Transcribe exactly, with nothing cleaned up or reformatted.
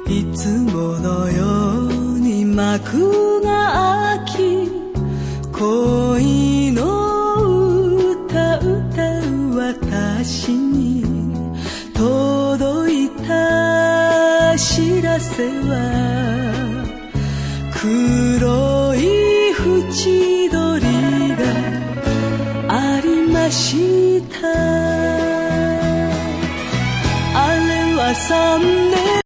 いつものように幕が開き、恋の歌歌う私に届いた知らせは、黒い縁取りがありました。あれは三年